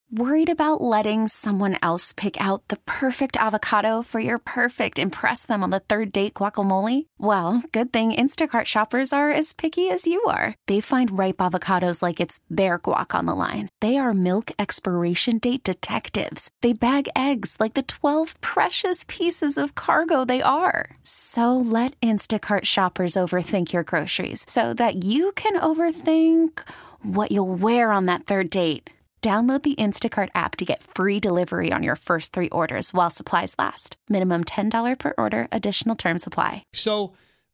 Worried about letting someone else pick out the perfect avocado for your perfect impress them on the third date guacamole? Well, good thing Instacart shoppers are as picky as you are. They find ripe avocados like it's their guac on the line. They are milk expiration date detectives. They bag eggs like the 12 precious pieces of cargo they are. So let Instacart shoppers overthink your groceries so that you can overthink what you'll wear on that third date. Download the Instacart app to get free delivery on your first 3 orders while supplies last. Minimum $10 per order. Additional terms apply. So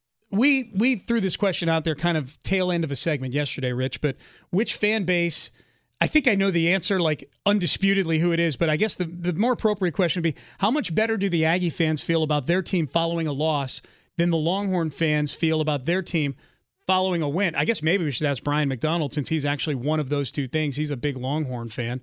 we threw this question out there kind of tail end of a segment yesterday, Rich, but which fan base, I think I know the answer, like undisputedly who it is, but I guess the more appropriate question would be, how much better do the Aggie fans feel about their team following a loss than the Longhorn fans feel about their team following a win? I guess maybe we should ask Brian McDonald, since he's actually one of those two things. He's a big Longhorn fan.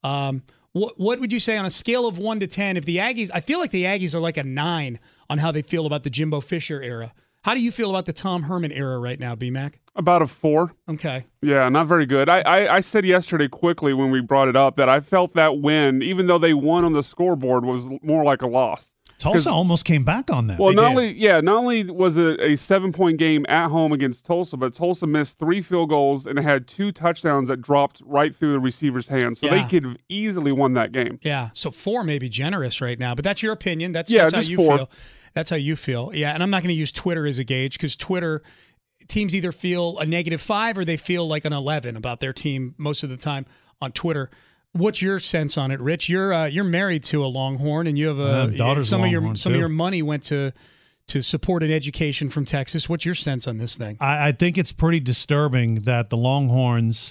What would you say on a scale of 1 to 10 if the Aggies, I feel like the Aggies are like a 9 on how they feel about the Jimbo Fisher era. How do you feel about the Tom Herman era right now, B-Mac? About a 4. Okay. Yeah, not very good. I said yesterday quickly when we brought it up that I felt that win, even though they won on the scoreboard, was more like a loss. Tulsa almost came back on that. Well, not only was it a 7-point game at home against Tulsa, but Tulsa missed 3 field goals and had 2 touchdowns that dropped right through the receiver's hands. So they could have easily won that game. Yeah, so 4 may be generous right now, but that's your opinion. That's how you 4. feel. That's how you feel. Yeah, and I'm not going to use Twitter as a gauge because Twitter, teams either feel a -5 or they feel like an 11 about their team most of the time on Twitter. What's your sense on it, Rich? You're married to a Longhorn, and you have some of your money went to support an education from Texas. What's your sense on this thing? I think it's pretty disturbing that the Longhorns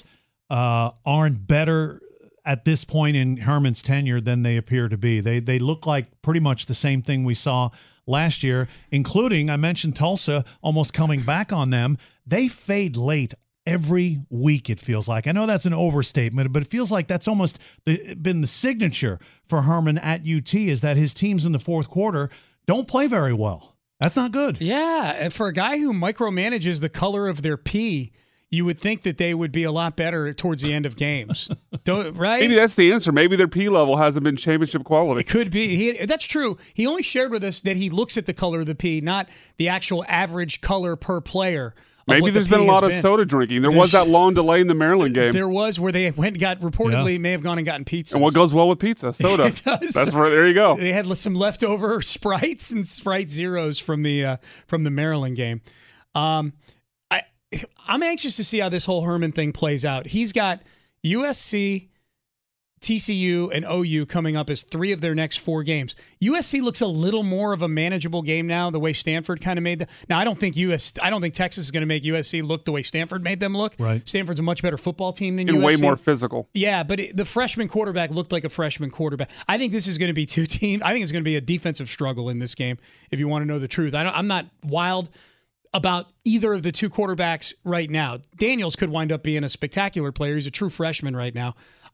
aren't better at this point in Herman's tenure than they appear to be. They look like pretty much the same thing we saw last year, including, I mentioned Tulsa almost coming back on them. They fade late every week, it feels like. I know that's an overstatement, but it feels like that's almost been the signature for Herman at UT, is that his teams in the fourth quarter don't play very well. That's not good. Yeah, and for a guy who micromanages the color of their pee, you would think that they would be a lot better towards the end of games. Right? Maybe that's the answer. Maybe their P level hasn't been championship quality. It could be. That's true. He only shared with us that he looks at the color of the P, not the actual average color per player. Maybe there's been a lot of soda drinking. There was that long delay in the Maryland game. There was, where they may have gone and gotten pizza. And what goes well with pizza? Soda. It does. That's right. There you go. They had some leftover Sprites and Sprite Zeros from the Maryland game. I'm anxious to see how this whole Herman thing plays out. He's got USC, TCU, and OU coming up as 3 of their next 4 games. USC looks a little more of a manageable game now, the way Stanford kind of made that. Now, I don't think Texas is going to make USC look the way Stanford made them look. Right. Stanford's a much better football team than and USC. Way more physical. Yeah, but the freshman quarterback looked like a freshman quarterback. I think this is going to be 2 teams. I think it's going to be a defensive struggle in this game, if you want to know the truth. I'm not wild about either of the 2 quarterbacks right now. Daniels could wind up being a spectacular player. He's a true freshman right now.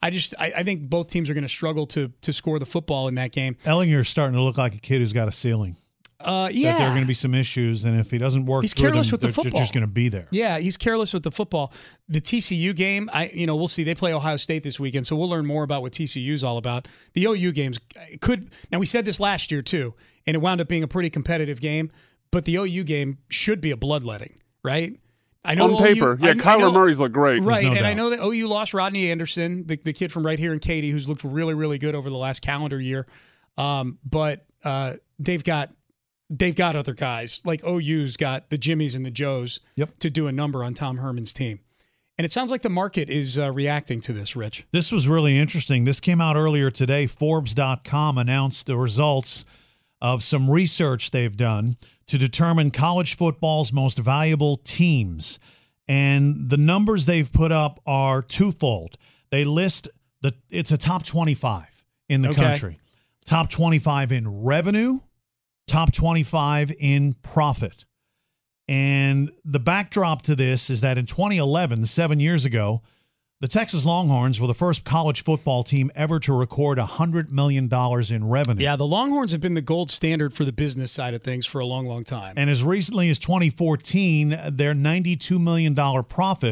I think both teams are going to struggle to score the football in that game. Ellinger's starting to look like a kid who's got a ceiling. Yeah. That there are going to be some issues, and if he doesn't work he's through careless them, with the they're football. just going to be there. Yeah, he's careless with the football. The TCU game, we'll see. They play Ohio State this weekend, so we'll learn more about what TCU's all about. The OU games now we said this last year too, and it wound up being a pretty competitive game, but the OU game should be a bloodletting, right? I know on paper, Kyler Murray's looked great. Right, no doubt. I know that OU lost Rodney Anderson, the kid from right here in Katy, who's looked really, really good over the last calendar year. But they've got other guys. Like OU's got the Jimmies and the Joes to do a number on Tom Herman's team. And it sounds like the market is reacting to this, Rich. This was really interesting. This came out earlier today. Forbes.com announced the results of some research they've done to determine college football's most valuable teams. And the numbers they've put up are twofold. They list it's a top 25 in the country. Top 25 in revenue, top 25 in profit. And the backdrop to this is that in 2011, 7 years ago, the Texas Longhorns were the first college football team ever to record $100 million in revenue. Yeah, the Longhorns have been the gold standard for the business side of things for a long, long time. And as recently as 2014, their $92 million profit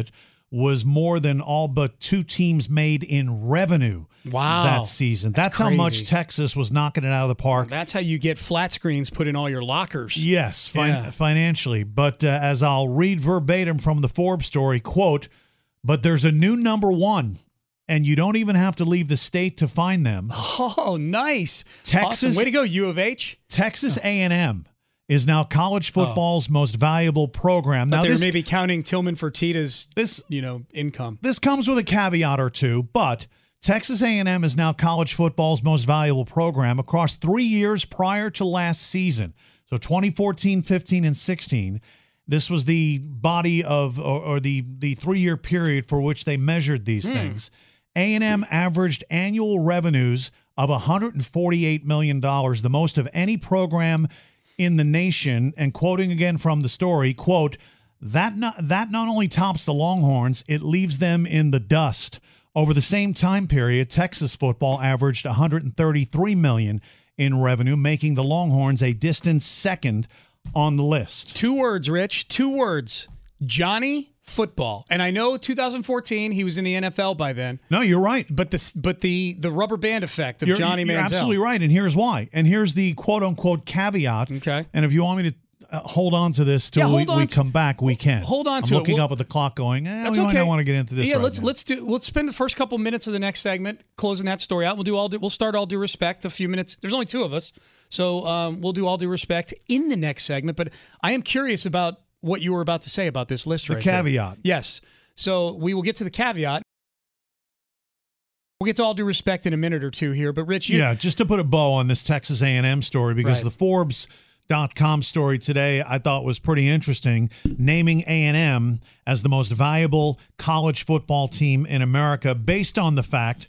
was more than all but 2 teams made in revenue that season. That's how much Texas was knocking it out of the park. That's how you get flat screens put in all your lockers. Yes, financially. But as I'll read verbatim from the Forbes story, quote, "But there's a new number 1, and you don't even have to leave the state to find them." Oh, nice. Texas, awesome. Way to go, U of H. Texas A&M is now college football's most valuable program. But now they're maybe counting Tillman Fertitta's income. This comes with a caveat or two, but Texas A&M is now college football's most valuable program across 3 years prior to last season. So 2014, 15, and 16. This was the body of or the 3-year period for which they measured these things. A&M averaged annual revenues of $148 million, the most of any program in the nation. And quoting again from the story, quote, that not only tops the Longhorns, it leaves them in the dust. Over the same time period, Texas football averaged $133 million in revenue, making the Longhorns a distant second on the list. 2 words, Rich. 2 words. Johnny Football. And I know 2014 he was in the NFL by then. No, you're right. But the rubber band effect of Johnny Manziel. You're absolutely right, and here's why. And here's the quote-unquote caveat. Okay. And if you want me to hold on to this till we come back, we can. Hold on to it. I'm looking up at the clock going, that's we okay. might not want to get into this let's spend the first couple minutes of the next segment closing that story out. We'll start All Due Respect a few minutes. There's only 2 of us. So we'll do All Due Respect in the next segment. But I am curious about what you were about to say about this list right there. The caveat. Yes. So we will get to the caveat. We'll get to All Due Respect in a minute or 2 here. But, Rich, just to put a bow on this Texas A&M story, because the Forbes.com story today I thought was pretty interesting, naming A&M as the most valuable college football team in America based on the fact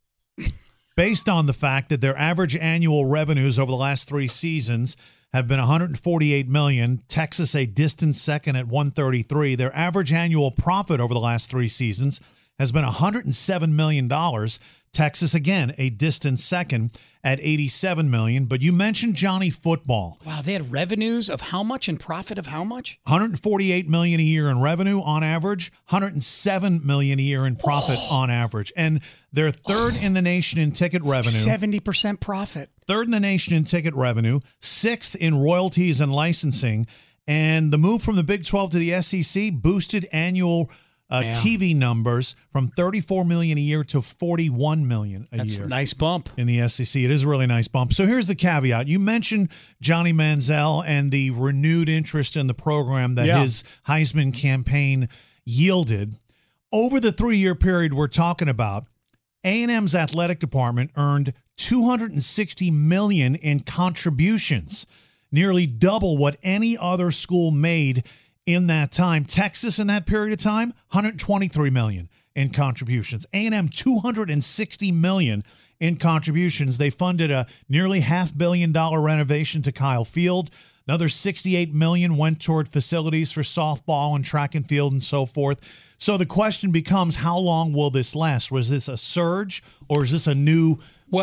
that their average annual revenues over the last 3 seasons have been $148 million. Texas a distant second at $133. Their average annual profit over the last 3 seasons has been $107 million. Texas, again, a distant second at $87 million. But you mentioned Johnny Football. Wow, they had revenues of how much and profit of how much? $148 million a year in revenue on average, $107 million a year in profit on average. And they're third in the nation in ticket revenue. 70% profit. Third in the nation in ticket revenue, 6th in royalties and licensing. And the move from the Big 12 to the SEC boosted annual TV numbers from $34 million a year to $41 million a year. That's a nice bump in the SEC. It is a really nice bump. So here's the caveat. You mentioned Johnny Manziel and the renewed interest in the program that his Heisman campaign yielded. Over the 3-year period we're talking about, A&M's athletic department earned $260 million in contributions, nearly double what any other school made in that time. Texas in that period of time, $123 million in contributions. A&M, $260 million in contributions. They funded a nearly $500 million renovation to Kyle Field. Another $68 million went toward facilities for softball and track and field and so forth. So the question becomes, how long will this last? Was this a surge, or is this a new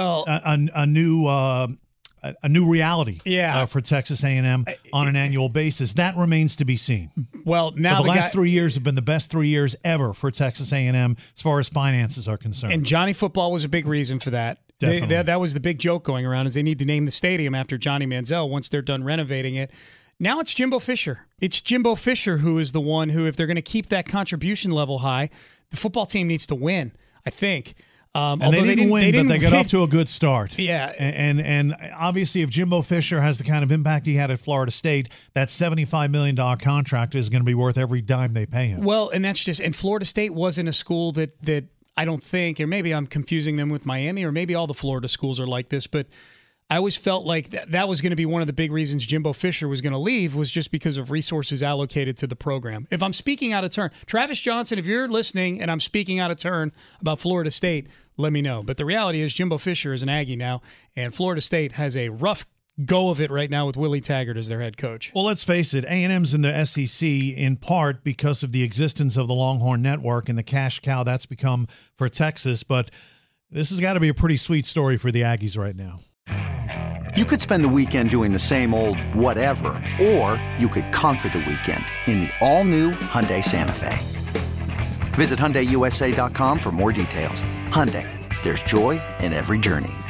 a new reality for Texas A&M on an annual basis? That remains to be seen. Well, now but the last 3 years have been the best 3 years ever for Texas A&M as far as finances are concerned. And Johnny Football was a big reason for that. That was the big joke going around, is they need to name the stadium after Johnny Manziel once they're done renovating it. Now it's Jimbo Fisher. It's Jimbo Fisher who is the one who, if they're going to keep that contribution level high, the football team needs to win, I think. And they didn't win, but they got off to a good start. Yeah. And obviously, if Jimbo Fisher has the kind of impact he had at Florida State, that $75 million contract is going to be worth every dime they pay him. Well, and Florida State wasn't a school that I don't think, or maybe I'm confusing them with Miami, or maybe all the Florida schools are like this, but I always felt like that was going to be one of the big reasons Jimbo Fisher was going to leave, was just because of resources allocated to the program. If I'm speaking out of turn, Travis Johnson, if you're listening and I'm speaking out of turn about Florida State, let me know. But the reality is Jimbo Fisher is an Aggie now, and Florida State has a rough go of it right now with Willie Taggart as their head coach. Well, let's face it, A&M's in the SEC in part because of the existence of the Longhorn Network and the cash cow that's become for Texas. But this has got to be a pretty sweet story for the Aggies right now. You could spend the weekend doing the same old whatever, or you could conquer the weekend in the all-new Hyundai Santa Fe. Visit HyundaiUSA.com for more details. Hyundai, there's joy in every journey.